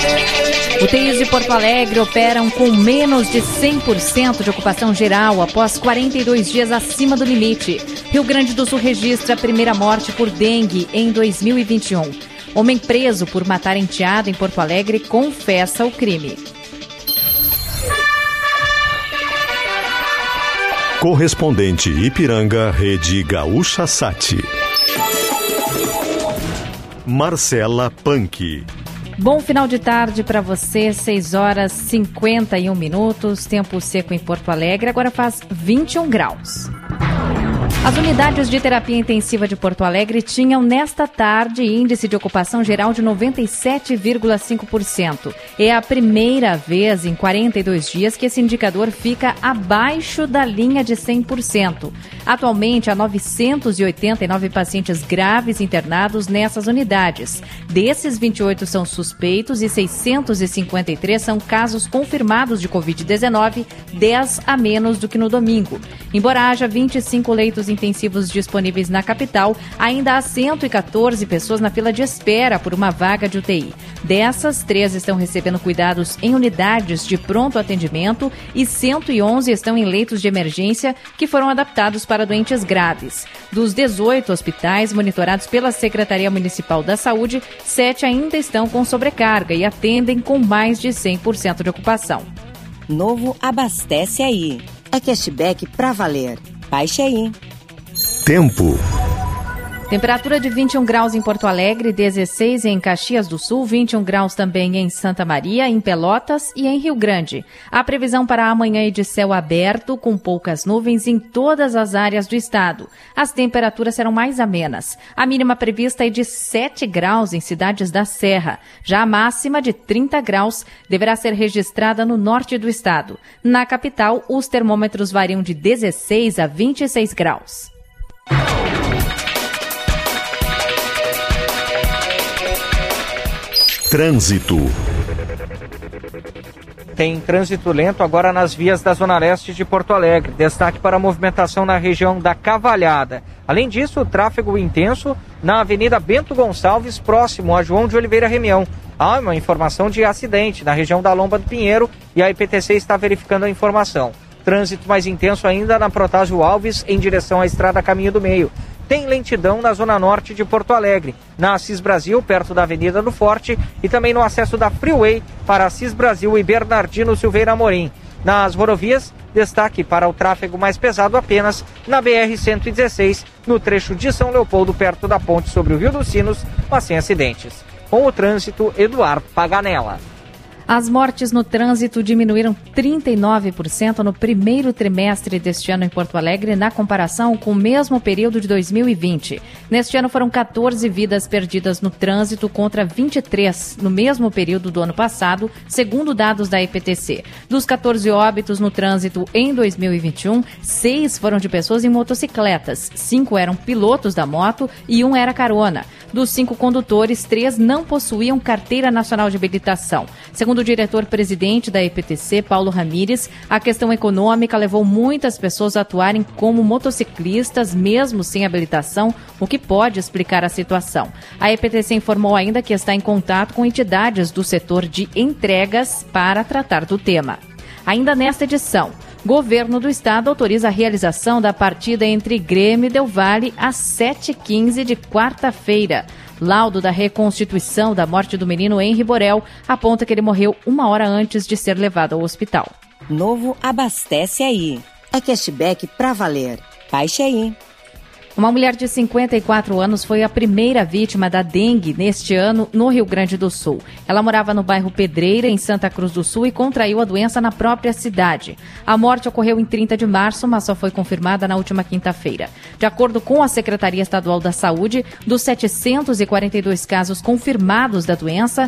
UTIs de Porto Alegre operam com menos de 100% de ocupação geral após 42 dias acima do limite. Rio Grande do Sul registra a primeira morte por dengue em 2021. Homem preso por matar enteado em Porto Alegre confessa o crime. Correspondente Ipiranga, Rede Gaúcha Sat. Marcela Punk. Bom final de tarde para você, 6h51, tempo seco em Porto Alegre, agora faz 21 graus. As unidades de terapia intensiva de Porto Alegre tinham nesta tarde índice de ocupação geral de 97,5%. É a primeira vez em 42 dias que esse indicador fica abaixo da linha de 100%. Atualmente, há 989 pacientes graves internados nessas unidades. Desses, 28 são suspeitos e 653 são casos confirmados de Covid-19, 10 a menos do que no domingo. Embora haja 25 leitos intensivos disponíveis na capital, ainda há 114 pessoas na fila de espera por uma vaga de UTI. Dessas, 3 estão recebendo cuidados em unidades de pronto atendimento e 111 estão em leitos de emergência que foram adaptados para doentes graves. Dos 18 hospitais monitorados pela Secretaria Municipal da Saúde, 7 ainda estão com sobrecarga e atendem com mais de 100% de ocupação. Novo Abastece Aí. É cashback pra valer. Baixe aí. Tempo. Temperatura de 21 graus em Porto Alegre, 16 em Caxias do Sul, 21 graus também em Santa Maria, em Pelotas e em Rio Grande. A previsão para amanhã é de céu aberto, com poucas nuvens em todas as áreas do estado. As temperaturas serão mais amenas. A mínima prevista é de 7 graus em cidades da Serra. Já a máxima de 30 graus deverá ser registrada no norte do estado. Na capital, os termômetros variam de 16 a 26 graus. Trânsito. Tem trânsito lento agora nas vias da Zona Leste de Porto Alegre. Destaque para a movimentação na região da Cavalhada. Além disso, o tráfego intenso na Avenida Bento Gonçalves, próximo a João de Oliveira Remião. Há uma informação de acidente na região da Lomba do Pinheiro e a IPTC está verificando a informação. Trânsito mais intenso ainda na Protásio Alves, em direção à Estrada Caminho do Meio. Tem lentidão na zona norte de Porto Alegre, na Assis Brasil, perto da Avenida do Forte, e também no acesso da Freeway para Assis Brasil e Bernardino Silveira Amorim. Nas rodovias, destaque para o tráfego mais pesado apenas na BR-116, no trecho de São Leopoldo, perto da ponte sobre o Rio dos Sinos, mas sem acidentes. Com o trânsito, Eduardo Paganella. As mortes no trânsito diminuíram 39% no primeiro trimestre deste ano em Porto Alegre, na comparação com o mesmo período de 2020. Neste ano foram 14 vidas perdidas no trânsito contra 23 no mesmo período do ano passado, segundo dados da IPTC. Dos 14 óbitos no trânsito em 2021, 6 foram de pessoas em motocicletas, 5 eram pilotos da moto e 1 era carona. Dos 5 condutores, 3 não possuíam carteira nacional de habilitação. Segundo o diretor-presidente da EPTC, Paulo Ramires, a questão econômica levou muitas pessoas a atuarem como motociclistas, mesmo sem habilitação, o que pode explicar a situação. A EPTC informou ainda que está em contato com entidades do setor de entregas para tratar do tema. Ainda nesta edição, Governo do Estado autoriza a realização da partida entre Grêmio e Del Valle às 7h15 de quarta-feira. Laudo da reconstituição da morte do menino Henri Borel aponta que ele morreu 1 hora antes de ser levado ao hospital. Novo Abastece Aí. É cashback pra valer. Baixe aí. Uma mulher de 54 anos foi a primeira vítima da dengue neste ano no Rio Grande do Sul. Ela morava no bairro Pedreira, em Santa Cruz do Sul, e contraiu a doença na própria cidade. A morte ocorreu em 30 de março, mas só foi confirmada na última quinta-feira. De acordo com a Secretaria Estadual da Saúde, dos 742 casos confirmados da doença,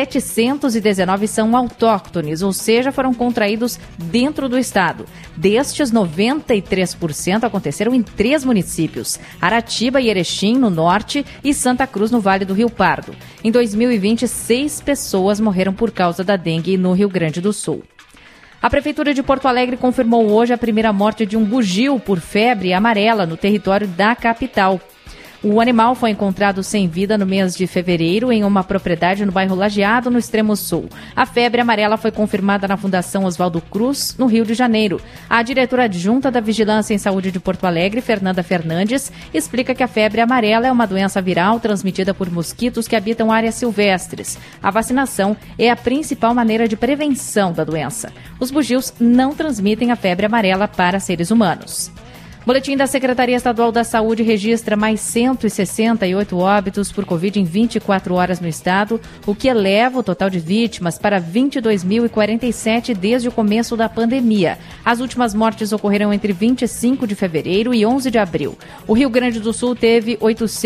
719 são autóctones, ou seja, foram contraídos dentro do estado. Destes, 93% aconteceram em 3 municípios: Aratiba e Erechim, no norte, e Santa Cruz, no Vale do Rio Pardo. Em 2020, 6 pessoas morreram por causa da dengue no Rio Grande do Sul. A Prefeitura de Porto Alegre confirmou hoje a primeira morte de um bugio por febre amarela no território da capital. O animal foi encontrado sem vida no mês de fevereiro em uma propriedade no bairro Lajeado, no extremo sul. A febre amarela foi confirmada na Fundação Oswaldo Cruz, no Rio de Janeiro. A diretora adjunta da Vigilância em Saúde de Porto Alegre, Fernanda Fernandes, explica que a febre amarela é uma doença viral transmitida por mosquitos que habitam áreas silvestres. A vacinação é a principal maneira de prevenção da doença. Os bugios não transmitem a febre amarela para seres humanos. Boletim da Secretaria Estadual da Saúde registra mais 168 óbitos por Covid em 24 horas no estado, o que eleva o total de vítimas para 22.047 desde o começo da pandemia. As últimas mortes ocorreram entre 25 de fevereiro e 11 de abril. O Rio Grande do Sul teve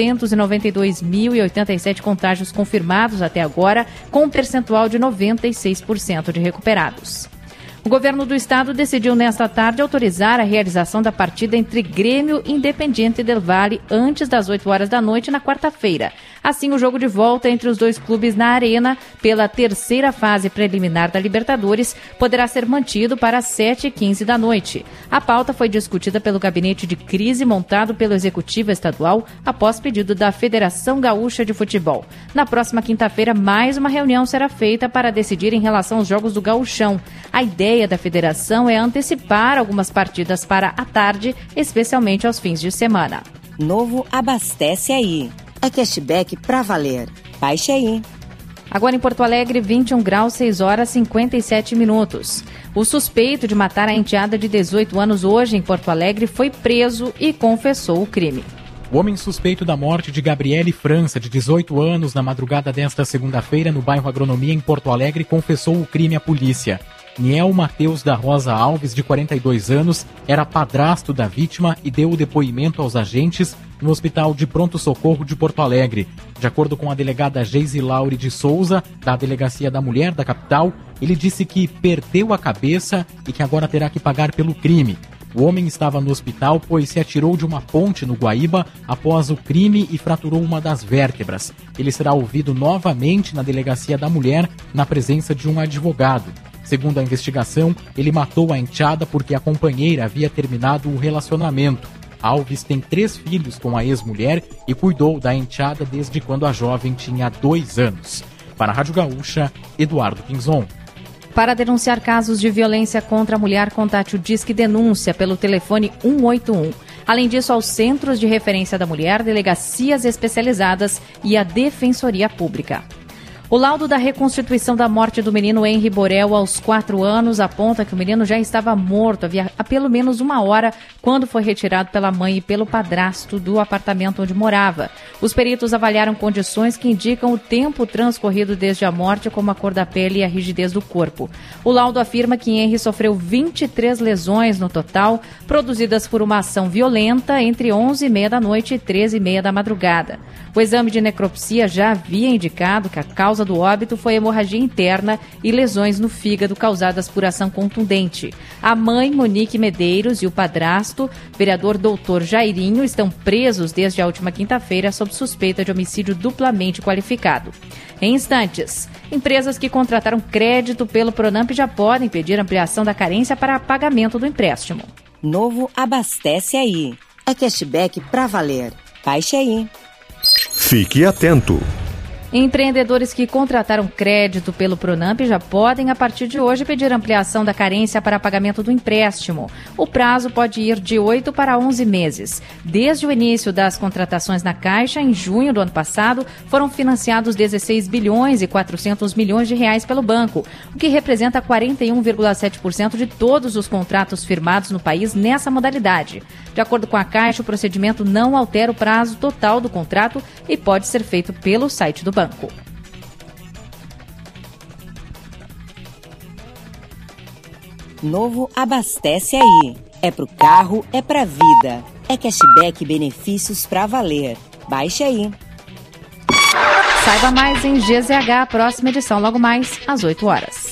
892.087 contágios confirmados até agora, com um percentual de 96% de recuperados. O governo do estado decidiu nesta tarde autorizar a realização da partida entre Grêmio e Independiente del Valle antes das 8 horas da noite na quarta-feira. Assim, o jogo de volta entre os dois clubes na Arena pela terceira fase preliminar da Libertadores poderá ser mantido para as 7h15 da noite. A pauta foi discutida pelo gabinete de crise montado pelo Executivo Estadual após pedido da Federação Gaúcha de Futebol. Na próxima quinta-feira, mais uma reunião será feita para decidir em relação aos jogos do Gauchão. A ideia da federação é antecipar algumas partidas para a tarde, especialmente aos fins de semana. Novo Abastece Aí. É cashback pra valer. Baixe aí. Agora em Porto Alegre, 21 graus, 6 horas, 57 minutos. O suspeito de matar a enteada de 18 anos hoje em Porto Alegre foi preso e confessou o crime. O homem suspeito da morte de Gabriele França, de 18 anos, na madrugada desta segunda-feira, no bairro Agronomia, em Porto Alegre, confessou o crime à polícia. Niel Mateus da Rosa Alves, de 42 anos, era padrasto da vítima e deu o depoimento aos agentes no Hospital de Pronto-Socorro de Porto Alegre. De acordo com a delegada Geise Laure de Souza, da Delegacia da Mulher da capital, ele disse que perdeu a cabeça e que agora terá que pagar pelo crime. O homem estava no hospital pois se atirou de uma ponte no Guaíba após o crime e fraturou uma das vértebras. Ele será ouvido novamente na Delegacia da Mulher, na presença de um advogado. Segundo a investigação, ele matou a enteada porque a companheira havia terminado o relacionamento. Alves tem 3 filhos com a ex-mulher e cuidou da enteada desde quando a jovem tinha 2 anos. Para a Rádio Gaúcha, Eduardo Pinzon. Para denunciar casos de violência contra a mulher, contate o Disque Denúncia pelo telefone 181. Além disso, aos Centros de Referência da Mulher, delegacias especializadas e a Defensoria Pública. O laudo da reconstituição da morte do menino Henri Borel aos 4 anos aponta que o menino já estava morto havia pelo menos 1 hora quando foi retirado pela mãe e pelo padrasto do apartamento onde morava. Os peritos avaliaram condições que indicam o tempo transcorrido desde a morte, como a cor da pele e a rigidez do corpo. O laudo afirma que Henri sofreu 23 lesões no total, produzidas por uma ação violenta entre 11h30 da noite e 13h30 da madrugada. O exame de necropsia já havia indicado que a causa do óbito foi hemorragia interna e lesões no fígado causadas por ação contundente. A mãe, Monique Medeiros, e o padrasto, vereador Doutor Jairinho, estão presos desde a última quinta-feira sob suspeita de homicídio duplamente qualificado. Em instantes, empresas que contrataram crédito pelo Pronamp já podem pedir ampliação da carência para pagamento do empréstimo. Novo Abastece Aí. É cashback pra valer. Baixe aí. Fique atento. Empreendedores que contrataram crédito pelo Pronamp já podem, a partir de hoje, pedir ampliação da carência para pagamento do empréstimo. O prazo pode ir de 8 para 11 meses. Desde o início das contratações na Caixa, em junho do ano passado, foram financiados 16 bilhões e 400 milhões de reais pelo banco, o que representa 41,7% de todos os contratos firmados no país nessa modalidade. De acordo com a Caixa, o procedimento não altera o prazo total do contrato e pode ser feito pelo site do banco. Novo Abastece Aí. É pro carro, é pra vida. É cashback e benefícios pra valer. Baixe aí. Saiba mais em GZH, próxima edição logo mais às 8 horas.